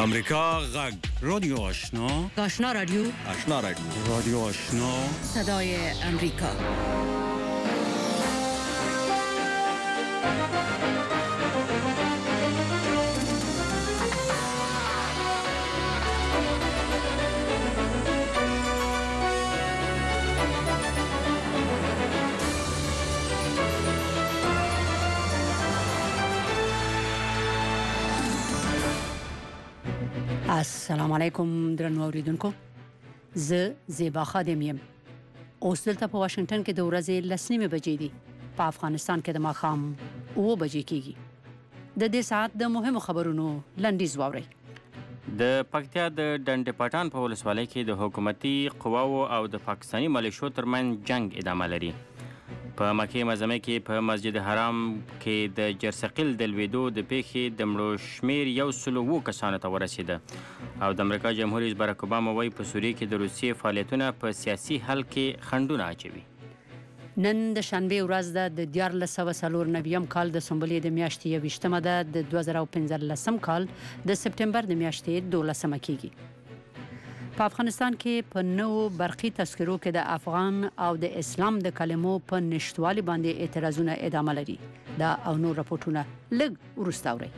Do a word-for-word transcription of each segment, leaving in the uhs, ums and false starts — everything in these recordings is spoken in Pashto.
امریکا غږ رادیو آشنا آشنا رادیو آشنا رادیو رادیو آشنا صدای امریکا. السلام علیکم درنو اوریدونکو، زه زیبا خادم یم. اوس دلته په واشنگټن کې د ورځې لسنیمه بجې دي. په افغانستان کې د ماښام اوه بجې کېږي. د دې ساعت د مهمو خبرونو لنډیز واورئ. د پکتیا د ډنډ پټان په ولسوالۍ کې د حکومتي قواو او د پاکستاني ملیشو ترمنځ جنگ ادامه لري. په مکې معظمه کې په مسجد حرام کې د جرثقیل د لوېدو د پیښې د مړو شمیر یو سل اووه کسانو ته ورسېده او د امریکا جمهور رئیس باراک اوباما وایي په سوریه کې د روسیې فعالیتونه په سیاسي حل کې خنډونه اچوي. نن د شنبې ورځ ده، د دیارلس سوه څلور نویم کال د سنبلې د میاشتې یویشتمه ده، د دوه زره او پنځلسم کال د سپټمبر د میاشتې دولسمه کېږي. په افغانستان کې په نوو برقي تذکرو کې د افغان او د اسلام د کلمو په نشتوالي باندې اعتراضونه ادامه لري. دا او نور راپورټونه لږ وروسته اورئ.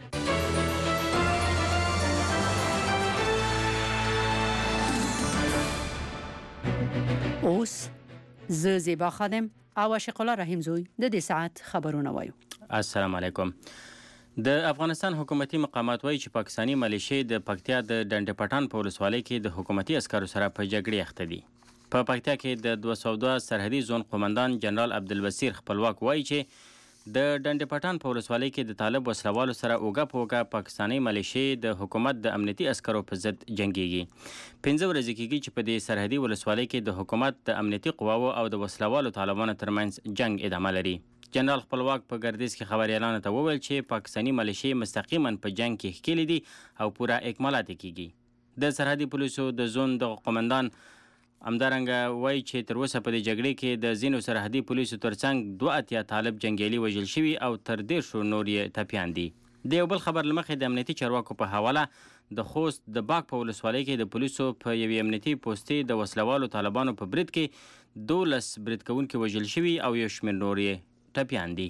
اوس زه زیبا خادم او عاشق الله رحیم زوی د دې ساعت خبرونه وایو. السلام علیکم. د افغانستان حکومتي مقامات وایي چې پاکستاني ملیشې د پکتیا د ډنډ پټان په ولسوالۍ کې د حکومتي عسکرو سره په جګړې اخته دي. په پکتیا کې د دوه سوه دوه سرحدي زون قومندان جنرال عبدالبصیر خپلواک وایي چې د ډنډ پټان په ولسوالۍ کې د طالب وسلوالو سره اوږه په اوږه پاکستاني ملیشې د حکومت د امنیتي عسکرو په ضد جنګیږي. پنځه ورځې کېږي چې په دې سرحدي ولسوالۍ کې د حکومت د امنیتي قواو او د وسلوالو طالبانو ترمنځ جنگ ادامه لري. جنرال خپلواک په ګردیز کې خبریالانو ته وویل چې پاکستاني ملیشې مستقیما په جنگ کې ښکېلې دي او پوره اکمالات کېږي. د سرحدي پولیسو د زون د قومندان همدارنګه وایي چې تر اوسه په دې جګړې کې د ځینو سرحدي پولیسو ترڅنګ دوه اتیا طالب جنګیالي وژل شوي او تر دېرشو نور یې ټپیان دي. د یو بل خبر له مخې د امنیتي چارواکو په حواله د خوست د باک په ولسوالۍ کې د پولیسو په یوې امنیتي پوستې د وسلوالو طالبانو په برید کې دولس برید کوونکي وژل شوي او یو شمېر نور یې ټپیان دي.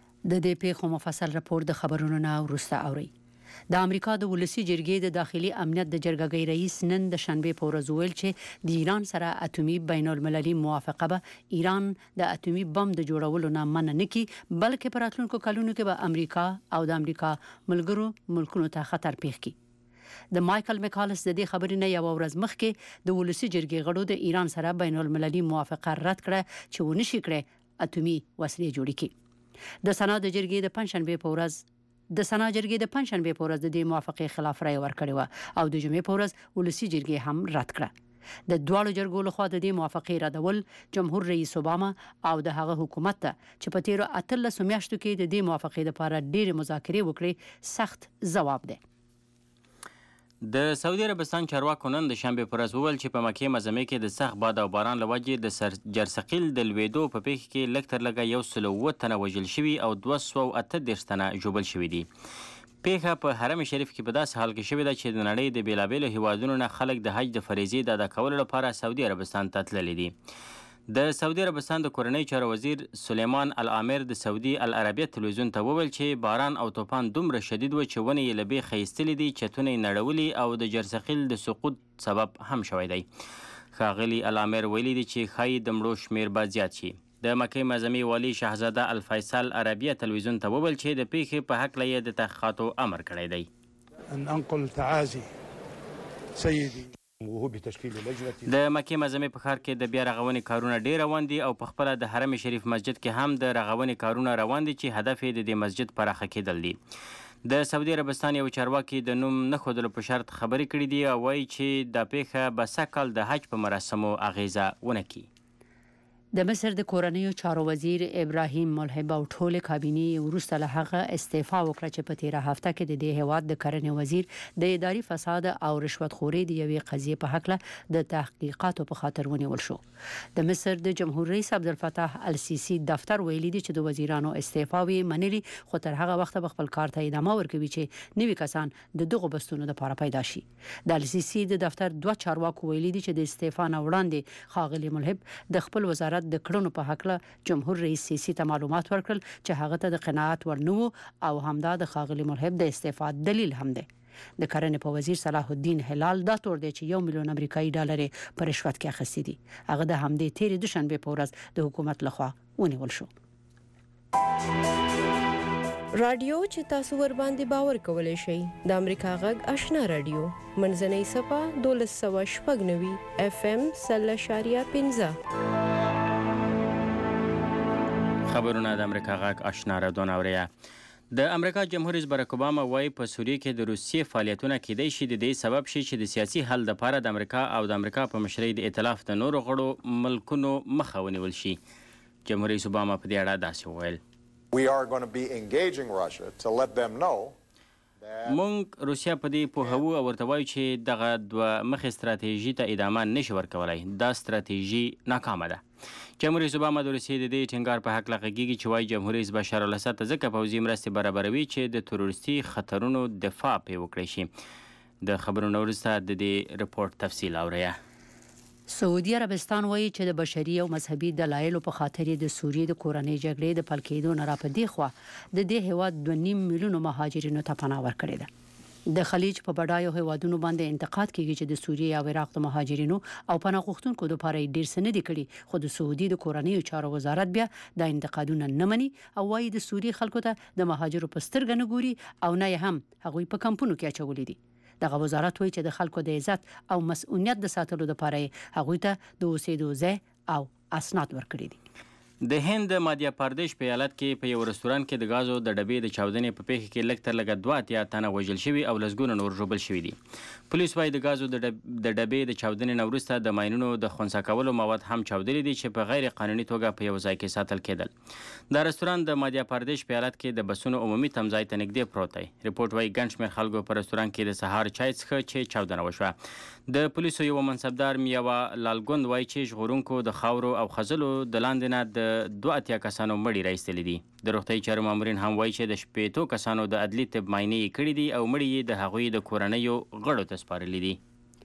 د دې پیښو مفصل راپور د خبرونو نه وروسته اورئ. د امریکا د ولسي جرګې د داخلي امنیت د جرګګۍ رئیس نن د شنبې په ورځ وویل چې د ایران سره اټومي بین المللي موافقه به ایران د اټومي بم د جوړولو نه منع نه کړي، بلکې په راتلونکو کلونو کې به امریکا او د امریکا ملګرو ملکونو ته خطر پیښ کړي. د مایکل میکالس د دې خبرې نه یو ورځ مخکې د ولسي جرګې غړو د ایران سره بین المللي موافقه رد کړه چې ونشي کړي اټومي وسلې جوړې کړي. د سنا د جرګې د پنځشنبې په ورځ د سنا جرګې د پنځشنبې په ورځ د دې موافقې خلاف رایه ورکړې وه او د جمعې په ورځ ولسي جرګې هم رد کړه. د دواړو جرګو لخوا د دې موافقې ردول جمهور رئیس اوباما او د هغه حکومت ته چې په تیرو اتلسو میاشتو کې د دې موافقې لپاره ډېرې مذاکرې وکړې سخت ځواب دی. د سعودي عربستان چارواکو نن د شنبې په ورځ وویل چې په مکې معظمې کې د سخت باد او باران له وجې د جرثقیل د لوېدو په پیښه کې لږ تر لږه یو سل اووه تنه وژل شوي او دوه سوه اته دېرش تنه ژوبل شوي دي. پیښه په حرم شریف کې په داسې حال کې شوې ده چې د نړۍ د بېلابېلو هیوادونو نه خلک د حج د فریضې د ادا کولو لپاره سعودي عربستان ته تللي دي. د سعودي عربستان د کورنۍ چارو وزیر سلیمان العامر د سعودي العربیه تلویزیون ته وویل چې باران او طوفان دومره شدید و چې ونې یې له بیخه ایستلې دي، چتونه یې نړولي او د جرثقیل د سقوط سبب هم شوی دی. ښاغلي العامر ویلي دي چې ښایي د مړو شمېر به زیات شي. د مکې معظمې والي شهزاده الفیصل عربیه تلویزیون ته وویل چې د پیښې په هکله یې د تحقیقاتو امر کړی دی. ان انقل تعازي سیدي د مکې معظمې په ښار کې د بیا رغونې کارونه ډېر روان دي او په خپله د حرم شریف مسجد کې هم د رغونې کارونه روان دي چې هدف یې د دې مسجد پراخه کېدل دي. د سعودي عربستان یو چارواکي د نوم نه ښودلو په شرط خبرې کړي دي او وایي چې دا پیښه به سږ کال د حج په مراسمو اغیزه ونه کړي. د مصر د کورنیو چارو وزیر ابراهیم ملحب او ټول کابینه وروسته له هغه استعفا وکړه چې په تیره هفته کې د دې هیواد د کرنې وزیر د اداري فساد او رشوت خوري د یوې قضیې په حق له د تحقیقاتو په خاطر ونیول شو. د مصر د جمهور رئیس عبدالفتاح السیسی دفتر ویلي دی چې د وزیرانو استعفا وی منلي، خو تر هغه وخت به خپل کار ته ادامه ورکوي چې نوي کسان د دغه بستونو لپاره پیدا شي. د السیسی د دفتر دوه چارواکو ویلي دي چې د استعفا نه وړاندې ښاغلي ملحب د خپل وزارت د کړنو په حق له جمهور رئیس سیسی ته معلومات ورکړل چې هغه ته د قناعت ورنو او همدا د ښاغلي ملحب د استعفا دلیل هم دی. د کرنې په وزیر صلاح الدین هلال دا تور دی چې یو میلیون امریکایي ډالر په رشوت کې اخیستي دي. هغه د همدې تیرې دوشنبه په ورځ د حکومت لخوا ونیول شو. رادیو چې تاسو ور باندې باور کولای شئ د امریکا غږ آشنا رادیو منځنۍ صفه دولس سوه شپږ نوي اف ام سل اشاریه پنځه. خبرونه د امریکا غږ آشنا رادیو اوریا. د امریکا جمهور رئیس باراک اوباما وايي په سوریه کې د روسیې فعالیتونه کېدای شي د دې سبب شي چې د سیاسي حل لپاره د امریکا او د امریکا په مشرۍ د ائتلاف د نورو غړو ملکونو مخه ونیول شي. جمهور رئیس اوباما په دې اړه داسې وویل: We are going to be engaging Russia to let them know مونږ روسیا په دې پوهوو او ورته وایو چې دغه دوه مخې ستراتیژي ته ادامه نشي ورکولی. دا ستراتیژي ناکامه ده. جمهور رئیس اوباما د روسیې د دې ټینګار په حق غږیږي چې وایي جمهور رئیس بشار الاسد ته ځکه پوځي مرستې برابروي چې د تروریستي خطرونو دفاع پرې وکړی شي. د خبرونو وروسته د دې رپورټ تفصیل اورئ. سعودي عربستان وایي چې د بشري او مذهبي دلایلو په خاطر د سوریې د کورنۍ جګړې د پل کېدو نه را په دې خوا د دې هیواد دوه نیم میلیونو مهاجرینو ته پناه ورکړې ده. د خلیج په بډایو هیوادونو باندې انتقاد کیږي چې د سوریې او عراق د مهاجرینو او پناه غوښتونکو لپاره ډیر څه نه دي کړي، خو د سعودي د کورنیو چارو وزارت بیا د انتقادونه نه مني او وايي د سوریې خلکو ته د مهاجرو په سترګه نه ګوري او نه هم هغوی په کمپونو کې اچولي دي. دغه وزارت وایي چې د خلکو د عزت او مسؤلیت د ساتلو لپاره هغوی ته د اوسېدو ځای او اسناد ورکړي دي. د هند مادیا پردیش په ایالت کې په یو رستوران کې د غازو د ډبې د چاودنې په پیښه کې لږ تر لږه دوه اتیا تنه وژل شوي او لسګونه نور ژوبل شوي دي. پولیس وايي د غازو د ډبې د چاودنې نه وروسته د ماینونو د خنثی کولو مواد هم چاودلي دي چې په غیر قانوني توګه په یو ځای کې ساتل کېدل. دا رستوران د مادیا پردیش په ایالت کې د بسونو عمومي تمځای ته نږدې پروت دی. رپورټ وايي ګڼ شمېر خلکو په رستوران کې د سهار چای څښه چې چاودنه وشوه. د پولیسو یو منصبدار میاوا لالګوند وايي چې ژغورونکو د خاورو او خزلو د لاندې نه د دوه اتیا کسانو مړي راایستلي دي. د روغتیايي چارو مامورین هم وايي چې د شپېتو کسانو د عدلي طب معاینې یې کړي دي او مړي یې د هغوی د کورنیو غړو ته سپارلي دي.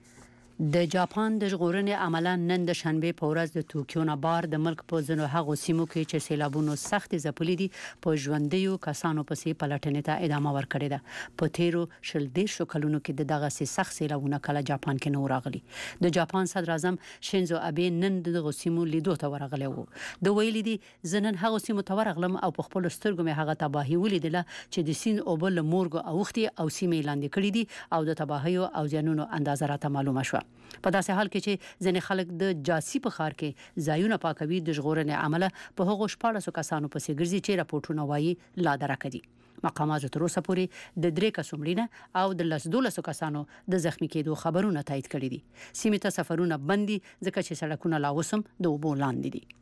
د جاپان د ژغورنې عملا نن د شنبه په ورځ د توکیو نه بار د ملک په ځینو هغو سیمو کې چې سیلابونو سخت ځپلي دي په ژوندیو کسانو پسې پلټنې ته ادامه ورکړې ده. په تیرو شل دېرشو کلونو کې د دغه سخت سیلابونو کله جاپان کې نه راغلي. د جاپان صدر اعظم شینزو ابي نن دغه سیمو لیدو ته ورغلی وو. د ویلي دي زنن هغه سیمو ته ورغلم او په خپل سترګو مې هغه تباهي ولیدله چې د سین او بل مورګو اوختي او سیمې لاندې کړې دي او د تباهیو او زیانونو اندازه راته معلومه شوه. په داسې حال کې چې ځینې خلک د جاسي په ښار کې ځایونه پاکوي د ژغورنې عمله په هغو شپاړسو کسانو پسې ګرځي چې راپورټونه وایي لا درکه دي. مقاماتو تر اوسه پورې د درې کسو مړینه او د لس دولسو کسانو د زخمی کېدو خبرونه تایید کړي دي. سیمې ته سفرونه بند دي ځکه چې سړکونه لا اوس هم د اوبو لاندې دي.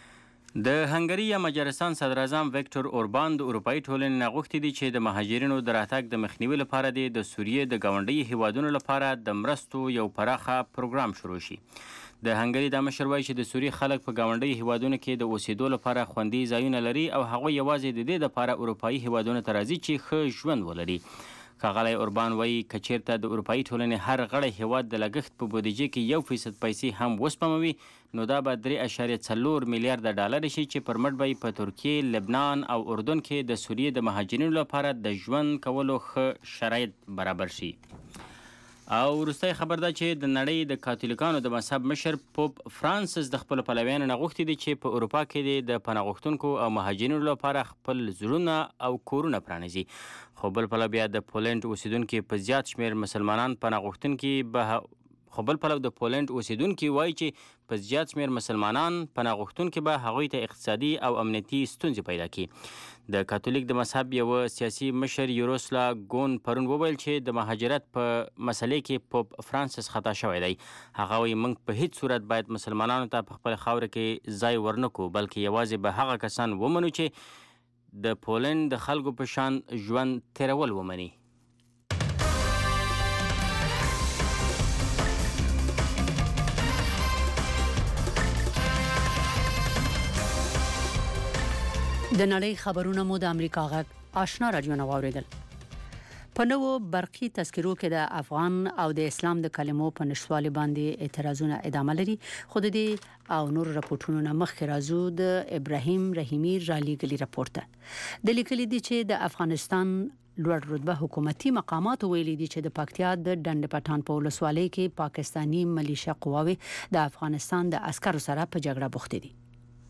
د هنګري یا مجارستان صدر اعظم ویکټور اوربان د اروپایي ټولنې نه غوښتي دي چې د مهاجرینو د راتګ د مخنیوي لپاره دي د سوریې د ګاونډي هیوادونو لپاره د مرستو یو پراخه پروګرام شروع شي. د هنګري د مشر وایي چې د سوریې خلک په ګاونډي هیوادونو کې د اوسېدو لپاره خوندي ځایونه لري او هغوی یوازې د دې لپاره اروپایي هیوادونو ته راځي چې ښه ژوند ولري. ښاغلی اوربان وایي که چیرته د اروپایي ټولنې هر غړی هیواد د لګښت په بودیجې کې یو فیصد پیسې هم وسپموي نو دا به درې اعشاریه څلور میلیارده ډالر شي چې پر مټ به یې په ترکیې، لبنان او اردن کې د سوریې د مهاجرینو لپاره د ژوند کولو ښه شرایط برابر شي. او وروستی خبر ده چې د نړۍ د کاتولیکانو د مذهب مشر پوپ فرانسس د خپلو پلویانو نه غوښتي دي چې په اروپا کې د پناه غوښتونکو او مهاجرینو لپاره خپل زړونه او کورونه پرانیزي. خو بل پلو بیا د پولنډ اوسیدونکي په زیات شمېر مسلمانان پناه غوښتونکي به خو بل پلو د پولنډ اوسیدونکي وایي چې په زیات شمېر مسلمانان پناه غوښتونکي به هغوی ته اقتصادي او امنیتي ستونزې پیدا کړي. د کاتولیک د مذهب یوه سیاسي مشر یوروسلا ګون پرون وویل چې د مهاجرت په مسلې کې پوپ فرانسس خطا شوی دی. هغه وایي موږ په هیڅ صورت باید مسلمانانو ته په خپل خاوره کې ځای ورنکو، بلکې یوازې به هغه کسان ومنو چې د پولنډ د خلکو په شان ژوند تیرول ومني. د نړۍ خبرونه مو د امریکا غږ آشنا رادیو نه واوریدل. په نوو برقي تذکرو کې د افغان او د اسلام د کلمو په نشټوالي باندې اعتراضونه ادامه لري، خو د دې او نور راپورټونو نه مخکې راځو د ابراهیم رحیمي را لیږلي راپور ته. د لیکلي دي چې د افغانستان لوړ رتبه حکومتي مقامات ویلي دي چې د پکتیا د ډنډ پټان په ولسوالۍ کې پاکستانی ملیشیا قواوې د افغانستان د عسکرو سره په جګړه بوختې دي.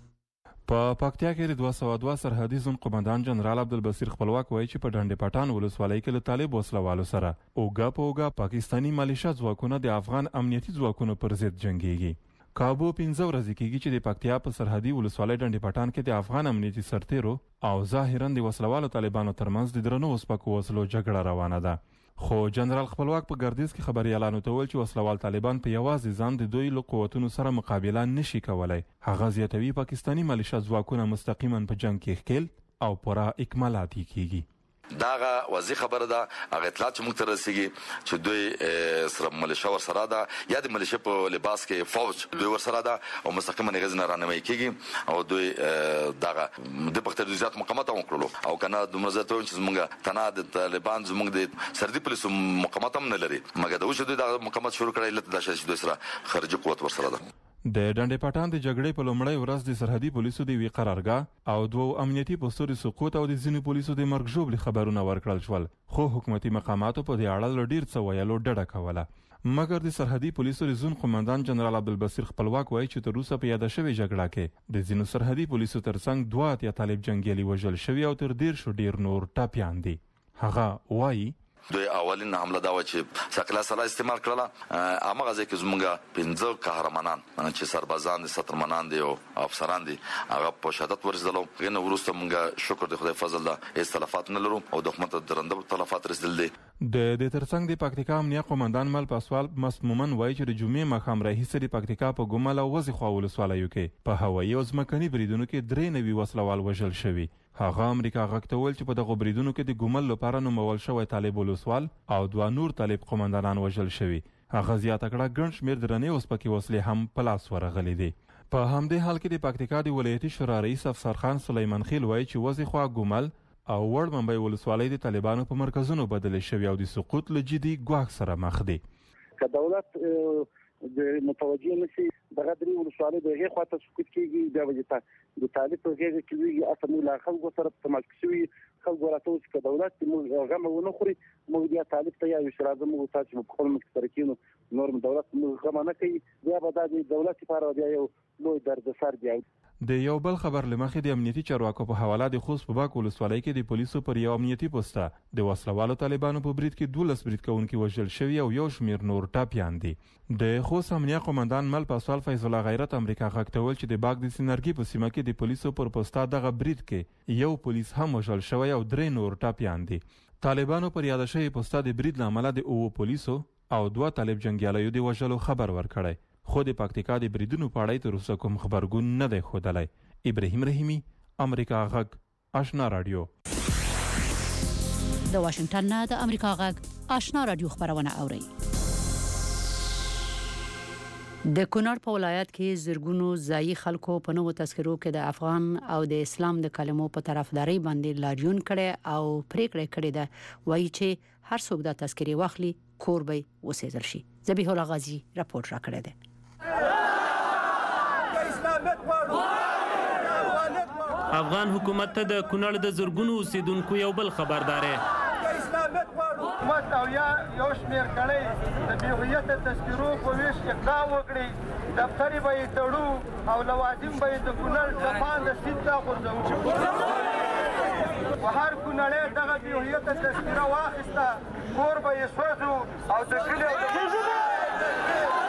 په پکتیا کې د دوه سوه دوه سرحدي زون قومندان جنرال عبدالبصیر خپلواک وایي چې په ډنډ پټان ولسوالۍ کې له طالب وسلوالو سره اوګه په اوګه پاکستانی ملیشیا ځواکونه د افغان امنیتي ځواکونو پر ضد جنګیږي. کابو پنځه ورځې کېږي چې د پکتیا په سرحدي ولسوالۍ ډنډ پټان کې د افغان امنیتي سرتیرو او ظاهرا د وسلوالو طالبانو ترمنځ د درنو وسپکو وسلو جګړه روانه ده. خو جنرال خپلواک په ګردیز کې خبريالانو ته ویل چې وسلوال طالبان په یوازې ځان د دوی له قوتونو سره مقابله نشي کولای. هغه زیاتوي پاکستانی ملیشیا ځواکونه مستقیما په جنگ کې ښکیل او پوره اکمالات کیږي. داغه واضح خبره ده، هغه اطلاعات چې موږ ته رسیږي چې دوی سره ملیشیا ورسره ده یا د ملیشیا په لباس کې فوج دوی ورسره ده او مستقیما غزنه رانمای کیږي او دوی داغه د پختر د ذات مقامات هم کړلو او کنه د مرزته چې موږ تنه د طالبان زموږ د سردي پولیسو مقامات هم نه لري، مګر دا اوس دوی د مقامات شروع کړل لته د شې دوی سره خارجي قوت ورسره ده. د ډنډ پټان د جګړې په لومړۍ ورځ د سرحدي پولیسو د وی قرارګاه او دوه امنیتي پوسټو د سقوط او د ځینو پولیسو د مرګ ژوبل خبرونه ورکړل شول، خو حکومتي مقاماتو په دې اړه ډیر څه ویلو ډډه کوله. مګر د سرحدي پولیسو د زون قومندان جنرال عبدالبصیر خپلواک وایي چې تر اوسه په یاد شوی جګړه کې د ځینو سرحدي پولیسو ترڅنګ دوه اتیا طالب جنگیالي وژل شوي او تر ډیر شو ډیر نور ټاپیان دي. هغه وایي دوی اولین حمله دا و چې ثقيله سلا استعمال کړله، هغه ځکه چې زموږ پنځه قهرمانان چې سربازان دي، سترمنان دي او افسران دي، هغه په شدت ورزدلو. غنه ورسته موږ شکر د خدای فضل ده استلافات نه لرو او د حکومت درنده تلفات رسیدل دي. د دې ترڅنګ د پکتیکا امنیه قومندان مل پاسوال مسمومن وایي چې د جمعې مخام راهیسې د پکتیکا په ګومل او وزې خوا ولسوالیو کې په هوایي او ځمکني بریدونو کې درې نوي وسلوال وژل شوي. هغه امریکا غږ ته ویل چې په دغه بریدونو کې د ګومل لپاره نومول شوی طالب ولسوال او دوه نور طالب قومندانان وژل شوي. هغه زیاته کړه ګڼ شمېر درنې وسپکې وسلې هم په لاس ورغلي دي. په همدې حال کې د پکتیکا د ولایتي شورا رئیس افسر خان سلیمان خیل وایي چې وزې خوا ګومل او وړ منبع ولسوالۍ د طالبانو په مرکزونو بدل شوي او د سقوط له جدي ګواښ سره مخ دي. که دولت د متوجه نشي دغه درې ولسوالۍ دغه خواته سقوط کیږي، بیا به د طالب په غیږ کې ویږي اته موږ لا خلکو سره تماس کوي خلکو راته اوس که دولت موږ غم ونه خوري موږ بیا طالب ته یا اشراده موږ تاسو په خپل مخ سره کینو نور دولت موږ غم نه کوي، بیا به د دولت لپاره بیا یو لوی درد سر دی. د یو بل خبر لمخې د امنیتي چارواکو په حواله د خوست په باک ولسوالۍ کې د پولیسو پر یو امنیتي پوسټه د وسلوالو طالبانو په برید کې دولس برید کوونکي وژل شوي او یو شمېر نور ټاپیان دي. د خوست امنیه قومندان مل پاسوال فیض الله غیرت امریکا غږ ته ویل چې د باک د سینرګي په سیمه کې د پولیسو پر پوسټه دغه برید کې یو پولیس هم وژل شوی او درې نور ټاپیان دي. طالبانو پر یاد شوی پوسټه د برید له امله د اوو پولیسو او دوه طالب جنگیالیو د وژلو خبر ورکړی، خو د پکتیکا د بریدونو په اړه تر اوسه کوم خبرګون نه دی ښودلی. ابراهیم رحیمی، امریکا غږ آشنا رادیو. د واشنگټن نه د امریکا غږ آشنا رادیو خبرونه اوري. د کونړ په ولایت کې زرګونو ځایي خلکو په نوو تذکرو کې د افغان او د اسلام د کلمو په طرفداري باندې لاریون کړي او پریکړه کړې ده وایي چې هر څوک د تذکرې واخلي کور به وسېدل شي. ذبیح الله غازی راپور راکړی دی. افغان حکومت ته د کونړ د زرګونو اوسیدونکو یو بل خبردار حکومت او یا یو شمېر کړی د بې هویته تذکرو په ویش اقدام وکړي، دفترې به یې تړو او لوازم به یې د کونړ ټپان د سیند ته غورځوو. په هر کونړی دغه بې هویته تذکره واخیسته، کور به یې سوځو او د کلي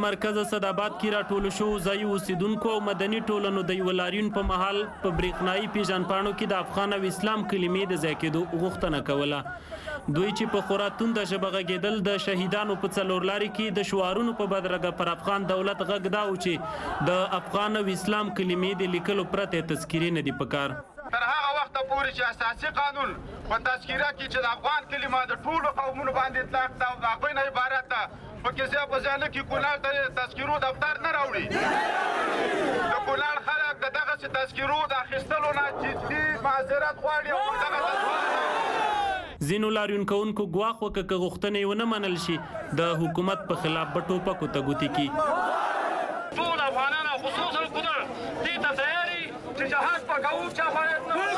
مرکز صداباد کې راټول شو ځایي اوسیدونکو او مدني ټولنو د یو لاریون په مهال په برېښنایي پیژندپاڼو کې د افغان او اسلام کلمې د ځای کېدو غوښتنه کوله. دوی چې په خورا تونده ژبه غږېدل د شهیدانو په څلورلاري کې د شعارونو په بدرګه پر افغان دولت غږ دا و چې د افغان او اسلام کلمې د لیکلو پرته تذکیرې نه دي پکار. تر هغه وخته پورې چې اساسي قانون په تذکیره کې چې د افغان کلمه د ټولو قومونو باندې اطلاق ده او د هغوی نه عبارت ده پکې ځای په ځای نه کې کونړ ته تذکیرو دفتر نه راوړي. د کونړ خلک د دغسې تذکیرو د اخیستلو نه جدي معذرت غواړي او دغه ځینو لاریون کوونکو ګواښ وکړه که غوښتنې ونه منل شي د حکومت په خلاف به ټوپکو ته ګوتې کړي. ټول افغانان او خصوصا کونړ دې ته تیار یي چې جهاد په کوو چا باید نه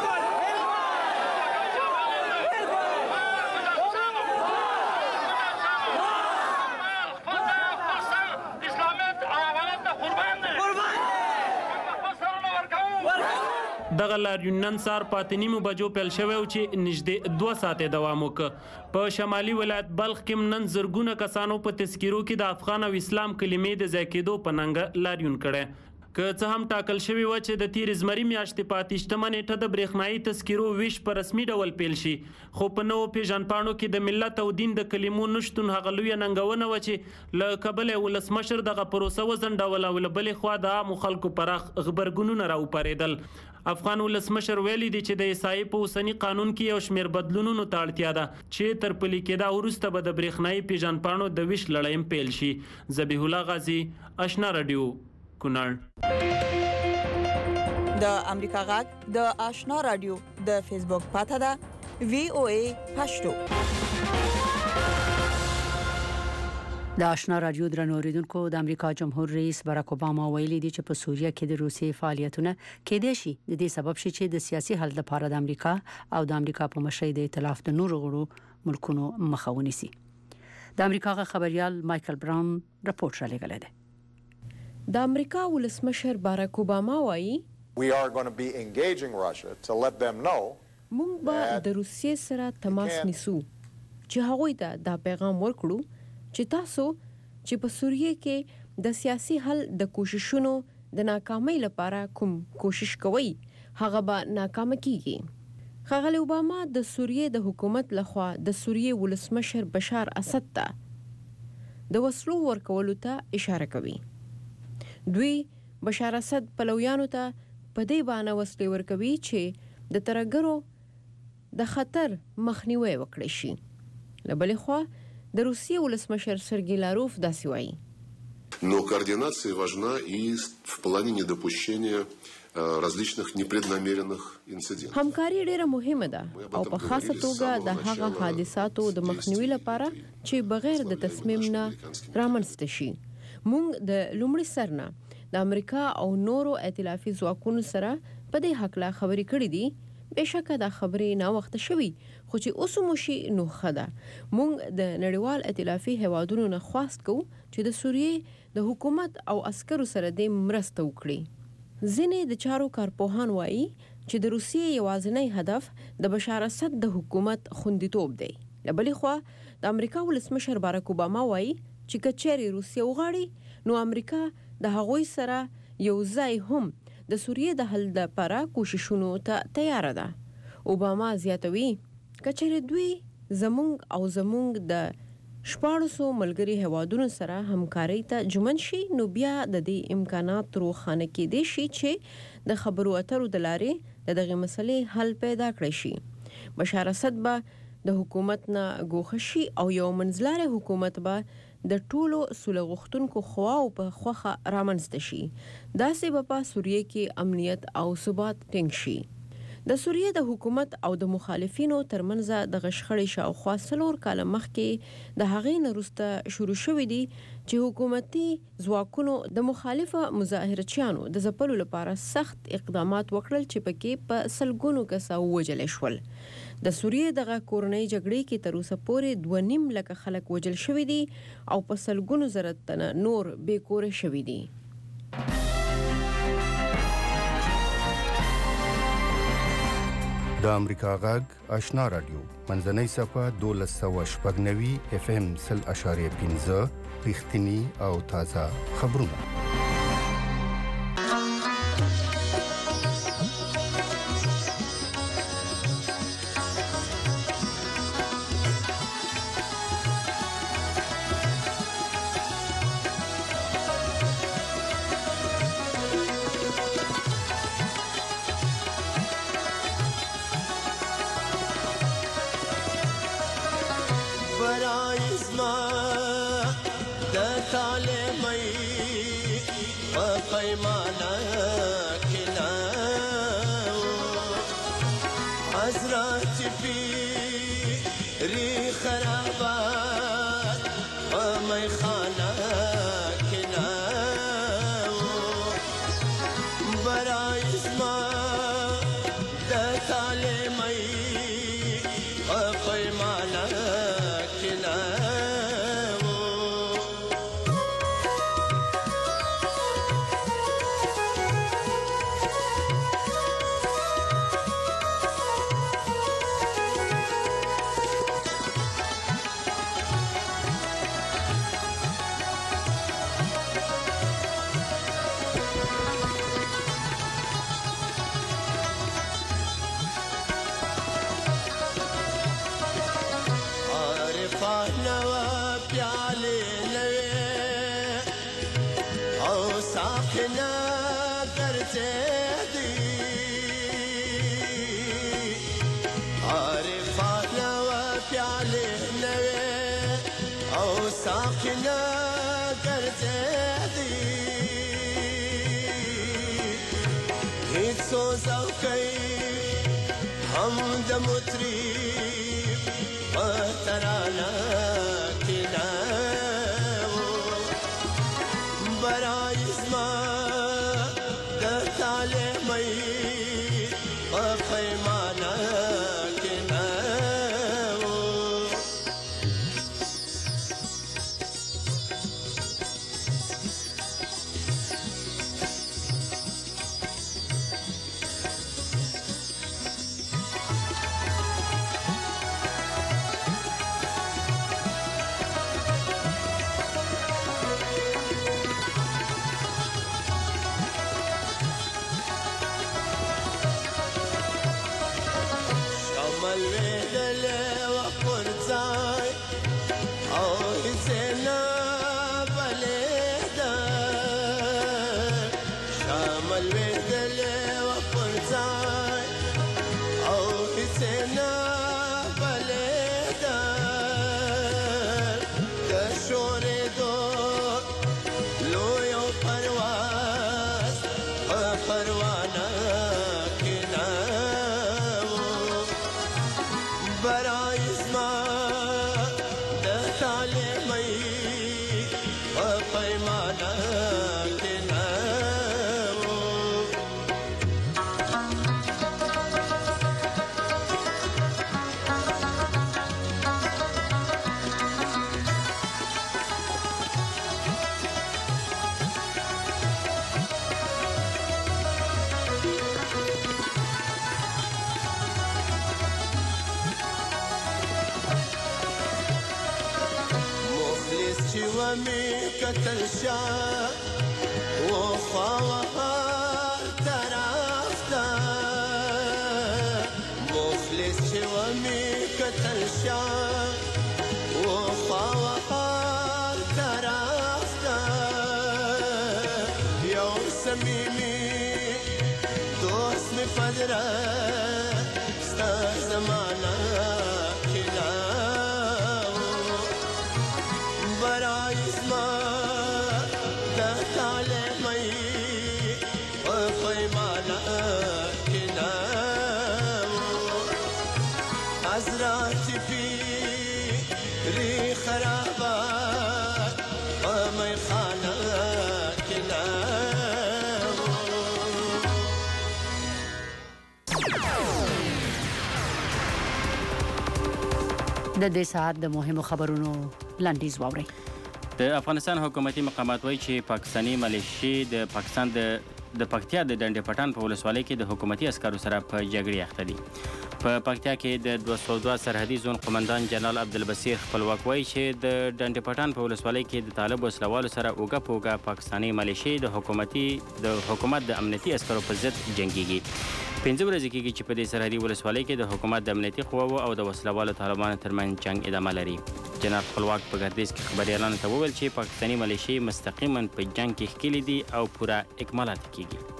دغه لاریون نن سهار په اته نیمو بجو پیل شوی و چې نږدې دوه ساعتې دوام وکړ. په شمالي ولایت بلخ کې نن زرګونه کسانو په تذکیرو کې د افغان او اسلام کلمې د ځای کېدو په ننګه لاریون کړی. که څه هم ټاکل شوي و چې د تیرې زمري میاشتې په اتیشتمه نیټه د برېښنایي تذکیرو ویش په رسمي ډول پیل شي، خو په نوو پیژندپاڼو کې د ملت او دین د کلمو نشتون هغه لویه ننګونه وه چې له کبله ولسمشر دغه پروسه وځنډوله او له بلې خوا د عامو خلکو پراخ غبرګونونه راوپارېدل. افغان ولسمشر ویلي دی چې د عیسائی په اوسني قانون کې یو شمېر بدلونونو ته اړتیا ده چې تر پلي کېدا وروسته به د برېښنایي پیژندپاڼو د ویش لړۍ پیل شي. ذبیح الله غازي، آشنا راډیو، کونړ. د امریکا غږ د آشنا راډیو د فیسبوک پاته ده وی او ای پښتو. د آشنا راډیو درنو اوریدونکو، د امریکا جمهور رئیس باراک اوباما ویلي دی چې په سوریه کې د روسي فعالیتونه کېدای شي د دې سبب شي چې د سیاسي حل لپاره د امریکا او د امریکا په مشرۍ د ائتلاف د نورو غړو ملکونو مخه ونیسي. د امریکا خبريال مايكل براون راپور را لېږلی دی. د امریکا ولسمشر باراک اوباما وایي We are going to be engaging Russia to let them know مونږ به د روسیې سره تماس نیسو چې هغوی ته دا پیغام ورکړو چې تاسو چې په سوریه کې د سیاسي حل د کوششونو د ناکامۍ لپاره کوم کوشش کوي هغه به ناکام کیږي. ښاغلی اوباما د سوریې د حکومت لخوا د سوریې ولسمشر بشار اسد ته د وسلو ورکولو ته اشاره کوي. دوی بشار اسد پلویانو ته په دې باندې وسلې ورکوي چې د ترهګرو د خطر مخنیوي وکړي شي. له بلې خوا د روسیې ولسمشر سرګی لاروف داسې وایي. Но координация важна и в плане недопущения различных непреднамеренных инцидентов. همکاري ډیره مهمه ده او په خاصه توګه د هغه حادثاتو د مخنیوي لپاره چې بغیر د تصمیم نه رامنځته شي. مونږ د لومړي سر نه د امریکا او نورو ائتلافي ځواکونو سره په دې حق لا خبرې کړې دي. بهشکه دا خبرې نا وخت شوي خو چې اوس مو شي نو خدا مونږ د نړیوال ائتلافي هوادونو نه خواست کوو چې د سوریې د حکومت او عسکرو سره د مرسته وکړي. ځینې د چارو کارپوهان وایي چې د روسیې یوازینی هدف د بشار اسد د حکومت خوندیتوب دی. له بلې خوا د امریکا ولسمشر باراک اوباما وایي چې کچېرې روسیه وغواړي نو امریکا د هغوی سره یو ځای هم د سوریې د حل لپاره کوششونو ته تیار ده. اوباما زیاتوي کچېرې دوی زمونږ او زمونږ د شپاړسو ملګري هوادونو سره همکارۍ ته جمن شي نو بیا د دې امکانات روښانه کېدای شي چې د خبرو اترو د لارې د دغه مسلې حل پیدا کړی شي. بشار اسد به د حکومت نه ګوښه شي او یو منځلاره حکومت به د ټولو سوله غوښتونکو خواو په خوخه رامنځته شي. داسې به په سوریه کې امنیت او ثبات ټینګ شي. د سوریه د حکومت او د مخالفینو ترمنځ د غشخړې شاوخوا څلور کاله مخکې د هغې نه وروسته شروع شوي دي چې حکومتي ځواکونو د مخالفه مظاهرچیانو د ځپلو لپاره سخت اقدامات وکړل چې پکې په سلګونو کسه ووژل شول. د سوریې دغه کورنۍ جګړې کې تر اوسه پورې دوه نیم لکه خلک وژل شوي دي او په سلګونو زره تنه نور بې کوره شوي دي. د امریکا غږ آشنا رادیو منځنۍ صفه دولس سوه شپږ نوي اف ام سل اشاریه پنځه رښتینی او تازه خبرونه. د دې ساعت د مهمو خبرونو لاندیز واورئ. د افغانستان حکومتي مقامات وایي چې پاکستاني ملیشې د پاکستان د د پکتیا د ډنډ پټان په ولسوالۍ کې د حکومتي عسکرو سره په جګړې اخته دي. په پکتیا کې د دوه سوه دوه سرحدي زون قومندان جنرال عبدالبصیر خپلواک وایي چې د ډنډ پټان په ولسوالۍ کې د طالب وسلوالو سره اوږه په اوږه پاکستاني ملیشې د حکومتي د حکومت د امنیتي عسکرو په ضد جنګیږي. پنځه ورځې کېږي چې په دې سرحدي ولسوالۍ کې د حکومت د امنیتي قواو او د وسلوالو طالبانو ترمنځ جنګ ادامه لري. جنرال خپلواک په ګردیز کې خبریالانو ته وویل چې پاکستاني ملیشې مستقیما په جنګ کې ښکېلې دي او پوره اکمالات کېږي.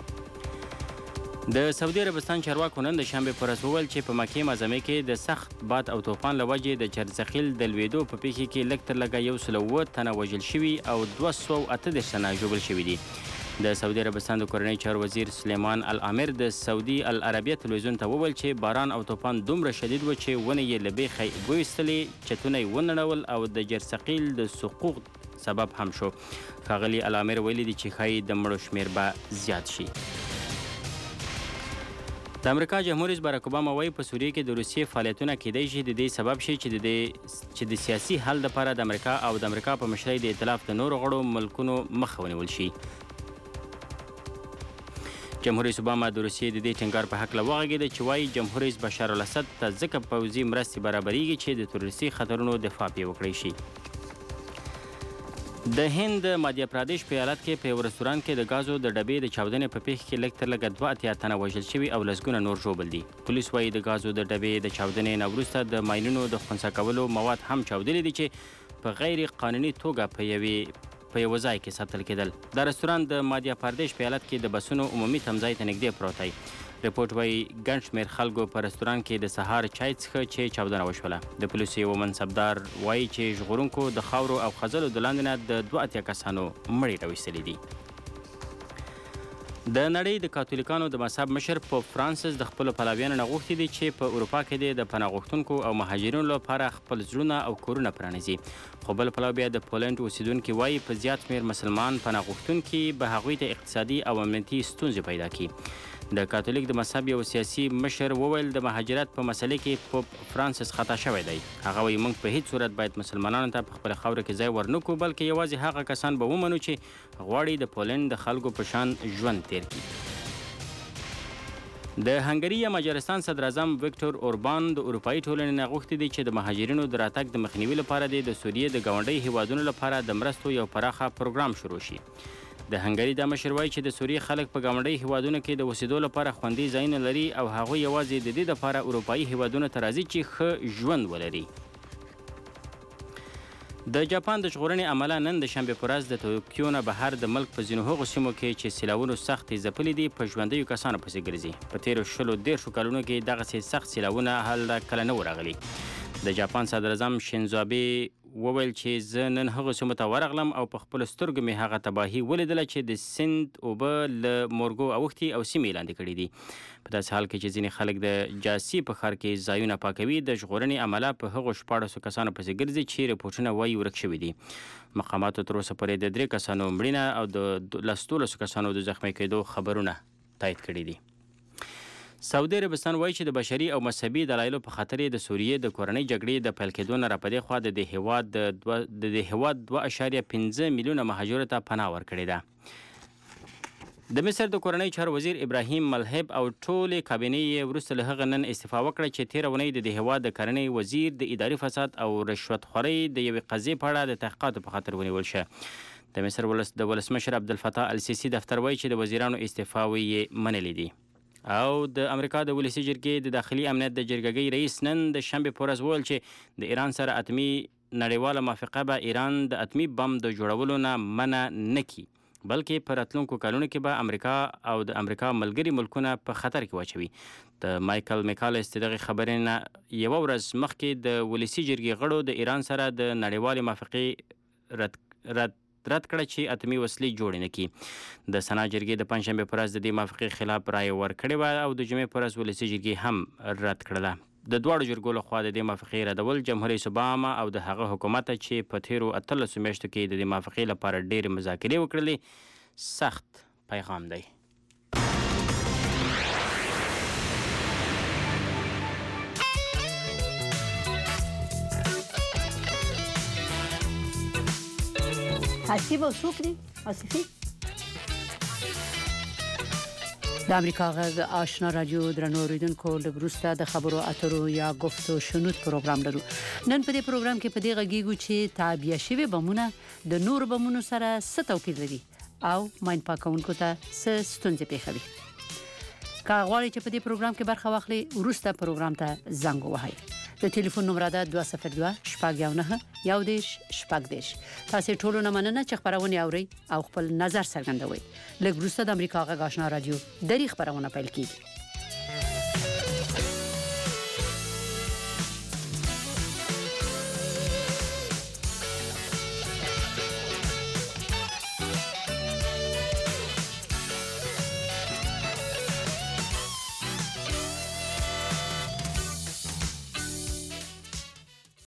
د سعودي عربستان چارواکو نن د شنبې په ورځ وویل چې په مکې معظمې کې د سخت باد او طوفان له وجې د چرځخیل د لوېدو په پیښې کې لږ تر لږه یو سل اووه تنه وژل شوي او دوه سوه اته دېرش تنه ژوبل شوي دي. د سعودي عربستان د کورنۍ چارو وزیر سلیمان العامر د سعودي العربیه تلویزیون ته وویل چې باران او طوفان دومره شدید و چې ونې یې له بیخه ویستلې، چتونه یې ونړول او د جرثقیل د سقوط سبب هم شو. ښاغلي العامر ویلي دي چې ښایي د مړو شمېر به زیات شي. د امریکا جمهور رئیس باراک اوباما وایي په سوریه کې د روسیې فعالیتونه کیدای شي د دې سبب شي چې د دې چې د سیاسي حل لپاره د امریکا او د امریکا په مشرۍ د ائتلاف د نورو غړو ملکونو مخه ونیول شي. جمهور رئیس اوباما د روسیې د دې ټینګار په هکله وغږېده چې وایي جمهور رئیس بشار الاسد ته ځکه پوځي مرستې برابریږي چې د تروریستي خطرونو دفاع پرې وکړی شي. د هند مادیا پرادیش په ایالت کې په یو رستوران کې د ګازو د ډبې د چاودنې په پیښه کې لږ تر لږه دوه اتیا تنه وژل شوي او لسګونه نور ژوبل دي. پولیس وایي د ګازو د ډبې د چاودنې نه وروسته د ماینونو د خنثی کولو مواد هم چاودلي دي چې په غیر قانوني توګه په یوې په یوه ځای کې ساتل کېدل. دا رستوران د مادیا پردیش په ایالت کې د بسونو عمومي تمځای ته نږدې پروت دی. رپورټ وایي ګڼ شمېر خلکو په رستوران کې د سهار چای څښه چې چاودنه وشوله. د پولیسو یو منصبدار وایي چې ژغورونکو د خاورو او خځلو د لاندې نه د دوه اتیا کسانو مړي راویستلي دي. د نړۍ د کاتولیکانو د مذهب مشر پوپ فرانسس د خپلو پلویانو نه غوښتي دي چې په اروپا کې د پناه غوښتونکو او مهاجرینو لپاره خپل زړونه او کورونه پرانیزي. خو بل پلو بیا د پولنډ اوسیدونکي وایي په زیات شمېر مسلمان پناه غوښتونکي به هغوی ته اقتصادي او امنیتي ستونزې پیدا کړي. د کاتولیک د مذهب یو سیاسي مشر وویل د مهاجرت په مسلې کې پوپ فرانسس خطا شوی دی. هغه وایي موږ په هیڅ صورت باید مسلمانانو ته په خپله خاوره کې ځای ورنکړو، بلکې یوازې هغه کسان به ومنو چې غواړي د پولنډ د خلکو په شان ژوند تیر کړي. د هنګري یا مجارستان صدر اعظم ویکټور اوربان د اروپایي ټولنې نه غوښتي دي چې د مهاجرینو د راتګ د مخنیوي لپاره د سوریې د ګاونډۍ هیوادونو لپاره د مرستو یو پراخه پروګرام شروع شي. د هنګري دا مشر وایي چې د سوریې خلک په ګاونډۍ هیوادونو کې د اوسېدو لپاره خوندي ځایونه لري او هغوی یوازې د دې لپاره اروپایي هیوادونو ته راځي چې ښه ژوند ولري. د جاپان د ژغورنې عمله نن د شنبې په ورځ د توکیو نه بهر د ملک په ځینو هغو سیمو کې چې سیلاوونو سختې ځپلي دي په ژوندیو کسانو پسې ګرځي. په تېرو شلو دېرشو کلونو کې دغسې سخت سیلاوونه هلته کله نه و راغلي. د جاپان صدر اعظم شینزو آبې وویل چې زه نن هغو سیمو ته ورغلم او په خپلو سترګو مې هغه تباهي ولیدله چې د سیند اوبه له مورګو اوښتي او سیمې لاندې کړي دي. په داسې حال کې چې ځینې خلک د جاسي په ښار کې ځایونه پاکوي، د ژغورنې عمله په هغو شپاړسو کسانو پسې ګرځي چې رپورټونه وایي ورک شوي دي. مقاماتو تر اوسه پورې د درې کسانو مړینه او د لس دولسو کسانو د زخمي کېدو خبرونه تایید کړي دي. سعودي عربستان وایي چې د بشري او مذهبي دلایلو په خاطر د سوریې د کورنۍ جګړې د پیل کېدو نه راپدې خوا د دې هیواد د دې هیواد دوه اعشاریه پنځه میلیونه مهاجرو ته پناه ورکړې ده. د مصر د کورنۍ چارو وزیر ابراهیم ملهب او ټولې کابینې یې وروسته له هغه نن استعفا وکړه چې تېره اونۍ د دې هیواد د کرنې وزیر د اداري فساد او رشوت خورۍ د یوې قضیې په اړه د تحقیقاتو په خاطر ونیول شه. د مصر ولس د ولسمشر عبدالفتاح السیسي دفتر وایي چې د وزیرانو استعفاوې یې منلې دي. او د امریکا د ولسي جرګې د داخلي امنیت د جرګګۍ رئیس نن د شنبې په ورځ وویل چې د ایران سره اتمي نړیواله موافقه به ایران د اتمي بم د جوړولو نه منع نه کړي، بلکې په راتلونکو کلونو کې به امریکا او د امریکا ملګري ملکونه په خطر کې واچوي. د مایکل میکالس د دغې خبرې نه یوه ورځ مخکې د ولسي جرګې غړو د ایران سره د نړیوالې موافقې رد رد رد کړه چې اتمي وسلې جوړې نه کړي. د سنا جرګې د پنجشنبې په ورځ د دې موافقې خلاف رایه ورکړې وه او د جمعې په ورځ ولسي جرګې هم رد کړله. د دواړو جرګو لخوا د دې موافقې ردول جمهور رئیس اوباما او د هغه حکومت چې په تېرو اتلسو میاشتو کې د دې موافقې لپاره ډېرې مذاکرې وکړلې سخت پیغام دی. آسیب او څوک دی؟ آسیفي د امریکا غږ آشنا رادیو درنو اوریدونکو لګروسته د خبرو اترو یا گفتو شنود پروګرام لرو. نن په دې پروګرام کې په دې غږیږو چې تعبیه شوی بمونه د نور بمونو سره څه توپیر لري او ماین پاکونکو ته څه ستونزې پیښوي. که غواړئ چې په دې پروګرام کې برخه واخلئ ورسته پروګرام ته زنګ ووهئ. د ټلیفون نمبر ده دوه صفر دوه شپږ یو نه یو دیش شپږ دیش. تاسو ټول نه مننه چې خبرونه اورئ او خپل نظر څرګندوئ. لږ وروسته د امریکا غږ آشنا رادیو دری خبرونه پیل کیږي.